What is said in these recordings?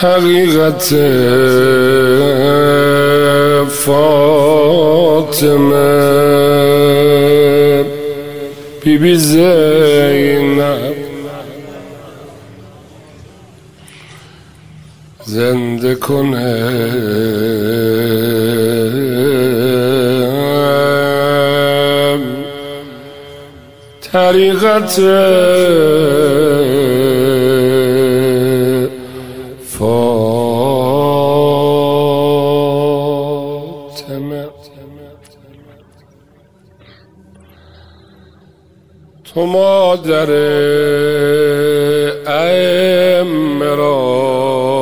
حقیقت فاطمه بی بی زینب زنده کنه طریقت فاطمه. تو مادر ائمه را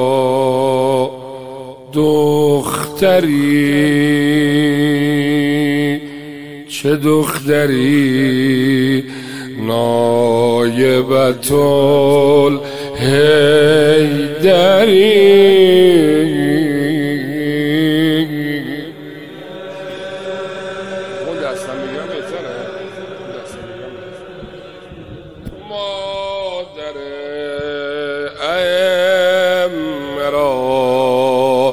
دختری، چه دختری نایبة الحیدری. مادر ائمه را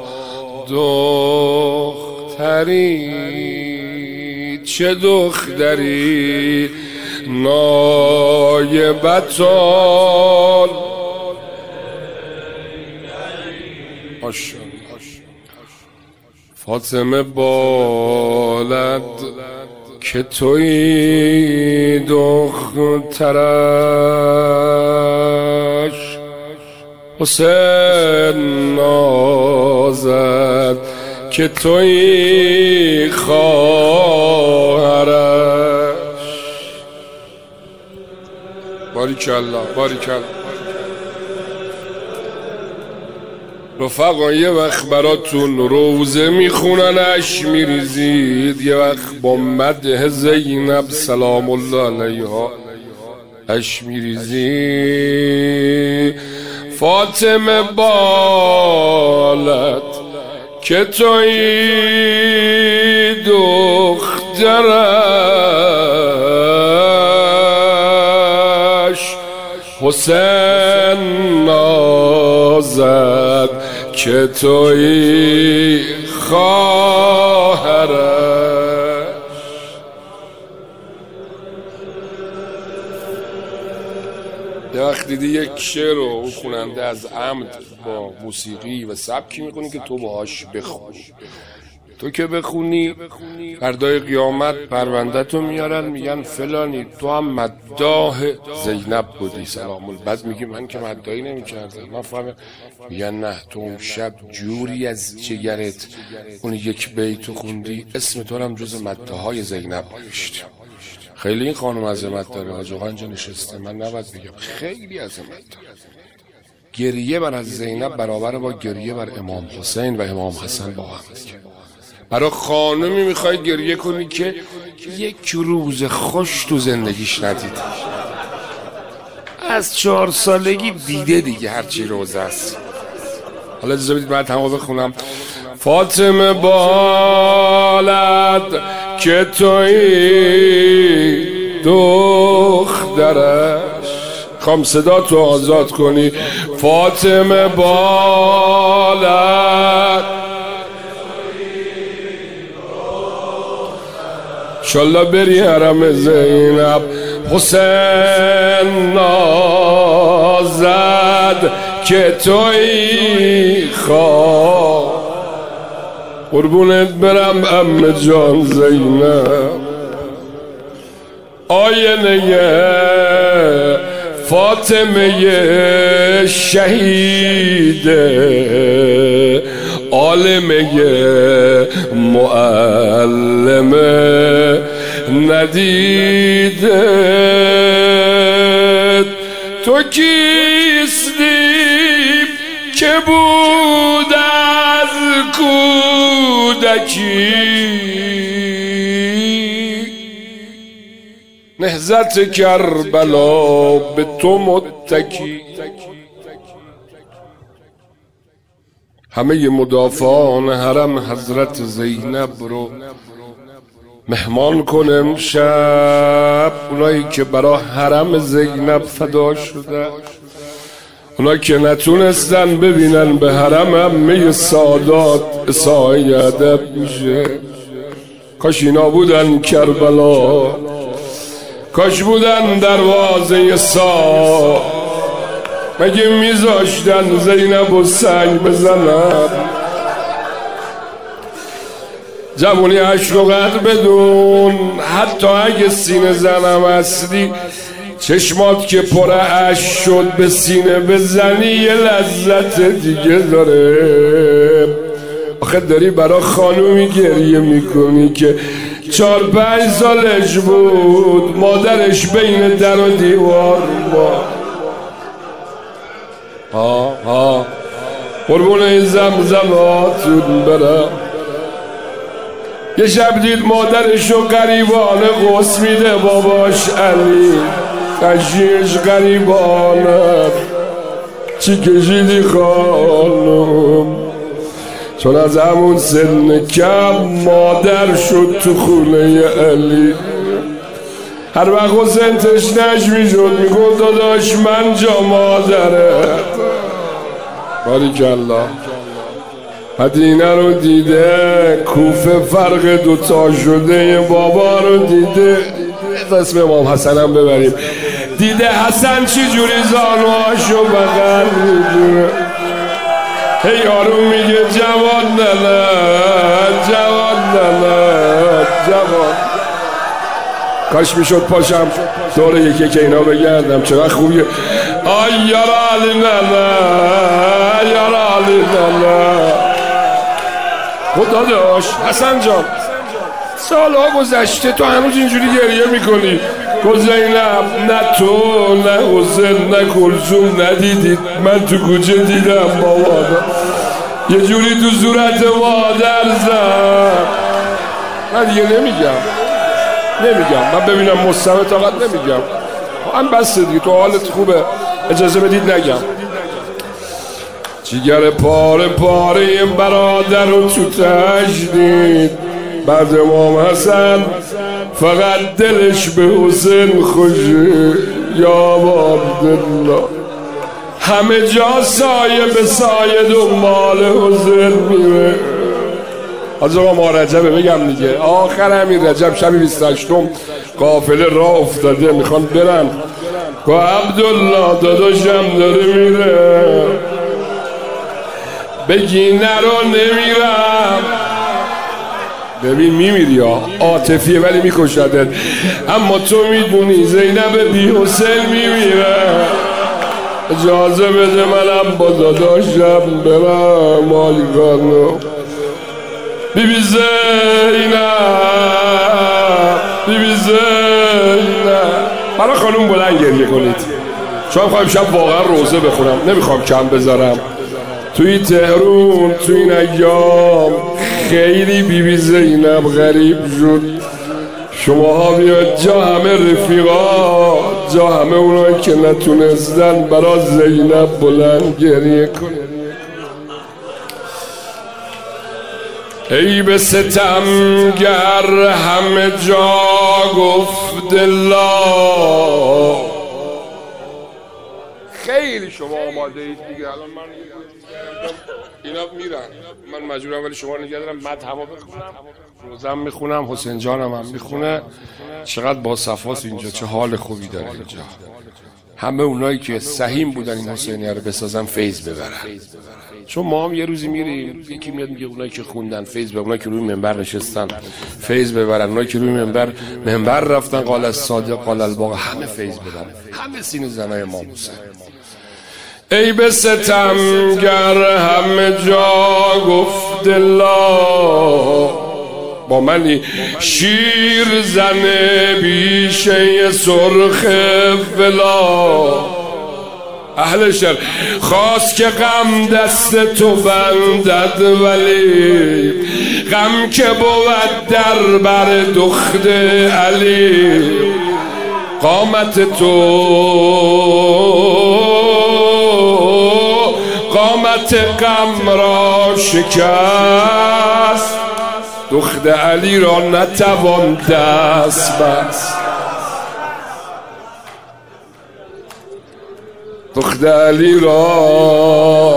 دختری، چه دختری نایبة فاطمه بالد که توی دخترش، حسین نازد که توی خواهرش. باریکالله باریکالله. رفقا یه وقت براتون روزه میخوننش میریزید، یه وقت با مدح زینب سلام الله علیها اش میریزید. فاطمه بالد که توی دخترش، حسین نازد که توی خواهرش. یه وقت دیدی یک شعر رو اون خوننده از عمد با موسیقی و سبکی میخونی که تو باهاش بخونی. تو که بخونی فردای قیامت پرونده تو میارن میگن فلانی تو هم مداح زینب بودی سلام الله. بعد میگی من که مداحی نمیکردم. من فهمم میگن نه تو اون شب جوری از جگرت اون یک بیتو خوندی اسم تو هم جز مداحای زینب نوشتی. خیلی این خانم عظمت داره. حاج آقا اینجا نشسته، من نباید بگم خیلی عظمت داره. گریه بر از زینب برابر با گریه بر امام حسین و امام حسن با هم. برای خانمی میخوای گریه کنی که یک روز خوش تو زندگیش ندیده، از 4 سالگی دیده دیگه هرچی روز است. حالا اجازه بدید بعد همه بخونم. فاطمه بالد که توی دخترش، خوام صدا تو آزاد کنی. فاطمه بالد انشالله بری حرم زینب. حسین نازد که توی خواه، قربونت برم ام جان زینب. آینه فاطمه شهیده، عالمه معلمه ندیده. تو کیستی که بود از کودکی، نهضت کربلا به تو متکی. همه مدافعان حرم حضرت زینب رو مهمان کن امشب، اونایی که برا حرم زینب فدا شده. اونا که نتونستن ببینن به حرم همه سادات اسای ادب میشه. کاش اینا بودن کربلا، کاش بودن دروازه سا، مگه میذاشتن زینب و سنگ بزنن؟ جوونی عشق و قدر بدون، حتی اگه سینه زنم هستی، چشمات که پر اشک شد به سینه بزنی یه لذت دیگه داره. آخه داری برا خانومی گریه میکنی که 4-5 سالش بود، مادرش بین در و دیوار با قربون زمزماتون برم. یه شب دید مادرشو غریبانه قص میده باباش علی، تشیش غریبانه چی کشیدی خانم؟ چون از همون سن کم مادر شد تو خونه علی. هر وقت حسین تشنش میشد میگفت داداش من جا مادره. باریکالله. مدینه رو دیده، کوفه فرق دوتا شده، بابا رو دیده، اسم امام حسن هم ببریم، دیده حسن چی جوری زانوهاشو بغل میگیره، هی آروم میگه جوان ننه، جوان ننه، جوان. کاش میشد پاشم دور یکی که اینا بگردم چقدر خوبیه. آی یارالی ننه، یارالی ننه. خدا داشت حسن جان، سالها گذشته تو هنوز اینجوری گریه میکنی. گفت زینب نه تو نه حسین نه کلثوم ندیدید، من تو کوچه دیدم بابا یه جوری تو صورت مادر زد. من دیگه نمیگم من ببینم مستمع طاقت نمیگم. هم بسته دیگه، تو حالت خوبه اجازه بدید نگم. جیگر پاره پاره این برادر رو تو تجدید، بعد امام حسن فقط دلش به حسین خوشه. یا عبدالله همه جا سایه به سایه دنبال حسین میره. از آقا ما رجبه بگم دیگه، آخر همین رجب شب 28م قافله راه افتاده میخوان برن، گو عبدالله داداشم داره میره، بگی نرو نمیرم. ببین میمیری ها، عاطفیه ولی میکشدت، اما تو میدونی زینب بی حسین میمیره. اجازه بده منم با داداشم برم مالیگانو. بیبی زینب، بیبی زینب. برای خانوم بلند گریه کنید، شما خواهیم شب واقعا روزه بخونم، نمیخوام کم بذارم. توی تهرون توی این ایام خیلی بیبی زینب غریب شد. شماها بیاد جا همه رفیقا، جا همه اونایی که نتونستن برای زینب بلند گریه کن. ای به ستمگر همه جا گفت الله. خیلی شما آماده اید دیگه. الان من اینا میرن، من مجبورم ولی شما نگه دارم مدحمو بخونم، روزم میخونم، حسین جانم هم میخونه. چقدر با صفاست اینجا، چه حال خوبی داره اینجا. همه اونایی که سهیم بودن این حسینیه رو بسازن فیض ببرن. چون ما هم یه روزی میریم یکی میاد میگه اونایی که خوندن فیض ببرن، اونایی که روی منبر نشستن فیض ببرن، اونایی که روی منبر رفتن قال الصادق قال الباقی همه فیض ببرن، همه سینه زنای امام حسین. ای به ستمگر همه جا گفت الله، با منی شیر زنه بیشه سرخ ولا. اهل شهر خواست که غم دست تو بندد، ولی غم که بود در بر دخت علی. قامت تو قامت غم را شکست، دخت علی را نتوان دست بست. دختر علی را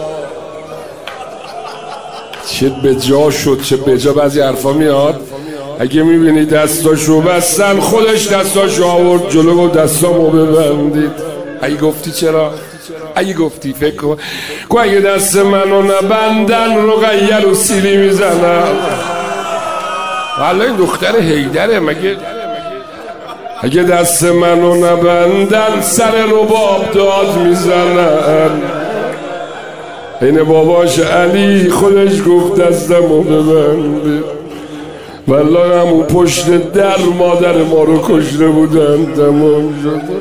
چه به جا شد، چه به جا. بعضی حرفا میاد اگه میبینی دستاشو بستن، خودش دستاشو آورد جلو و دستامو ببندید. اگه گفتی چرا؟ اگه گفتی فکر کن که اگه دست منو نبندن رقیه رو سیلی میزنن. والا این دختر حیدره. مگه اگه دست منو نبندن سر رباب داد میزنن. این باباش علی خودش گفت دستمو ببندید. والا همون پشت در مادر ما رو کشته بودن. تمام شد.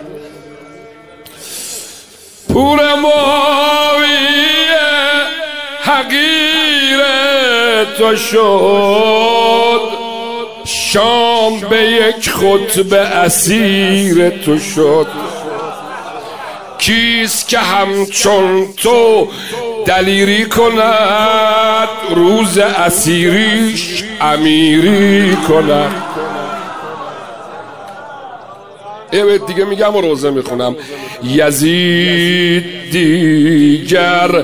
پور ماویه حقیر تو شد، شام به یک خطبه اسیر تو شد. کیست که همچون تو دلیری کند، روز اسیریش امیری کند. یه بیت دیگه میگم و روزه میخونم. یزید دیگر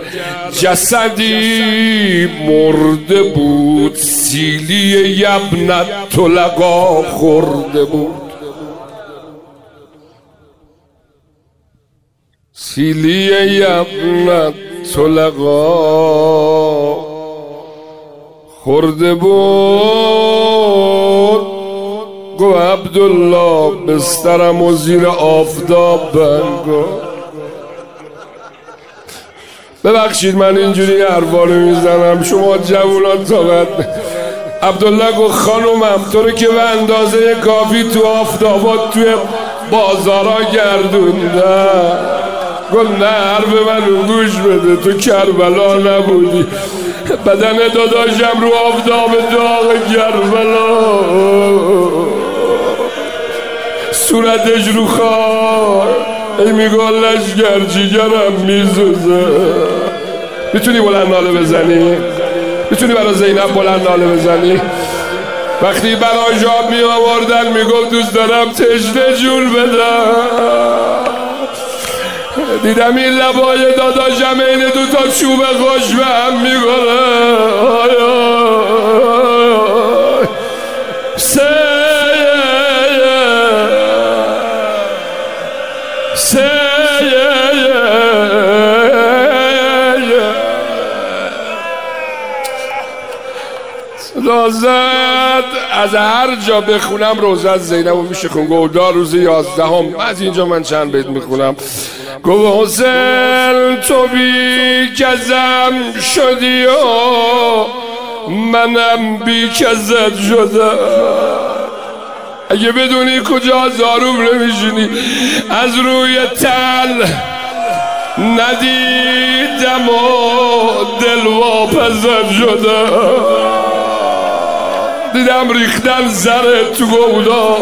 جسدی مرده بود، سیلی یبنت طلقا خورده بود. سیلی یبنت طلقا خورده بود. گو عبدالله بسترم و زیر آفتاب بنگو. ببخشید من اینجوری حرفا رو میزنم، شما جوونان طاقت. عبدالله گو خانومم تو رو که به اندازه کافی تو آفتابات توی بازارا گردوندن. گو نه حرف منو گوش بده، تو کربلا نبودی، بدن داداشم رو آفتاب داغ کربلا، صورتش رو خار، ای میگو لشگر جیگرم میزوزه. میتونی بلند ناله بزنی؟ میتونی برای زینب بلند ناله بزنی؟ وقتی براش آب می آوردن میگفت دوست دارم تشنه جون بدم. دیدم این لبای داداشم این دوتا چوب خوش به هم میگره. روزت از هر جا بخونم روزت زینب میشه خون. گودا روز 11 از اینجا من چند بیت میخونم. گو حسین تو بی کزم شدی و منم بی کزت شدم. اگه بدونی کجا زاروم نمیشونی، از روی تل ندیدم و دل واپست شدم. دیدم ریختن زر تو گودا.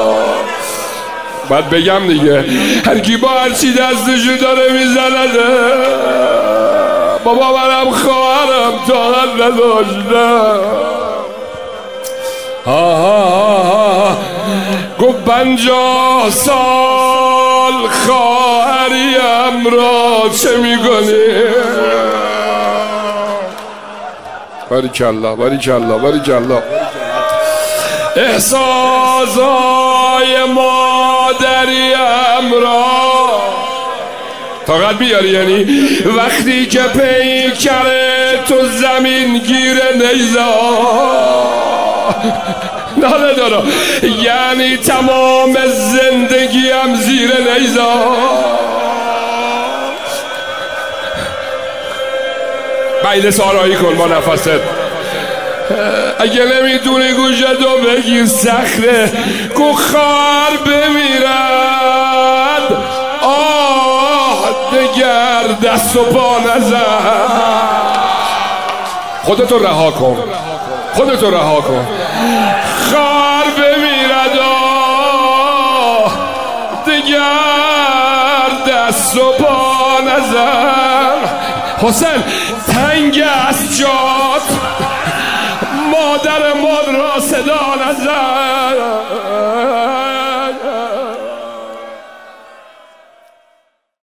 باید بگم دیگه، هر کی با هر چی دستشو داره میزنده. بابا منم خواهرم طاقت نداشتم. گفت 50 سال خواهریم را چه میکنی؟ باریکالله باریکالله باریکالله. احساسای مادریم را طاقت بیاری؟ یعنی وقتی که پیکره تو زمین گیره نیزا ناله دارم، یعنی تمام زندگیم زیر نیزا. بیل سارایی کن با نفست. اگه نمیتونی گوشتو بگیر صخره، کو خار بمیرد آه دگر دست و پا نزن. خودتو رها کن، خودتو رها کن. خار بمیرد آه دگر دست و پا نزن. حسین تنگ است جات، مادر ما را صدا نزن.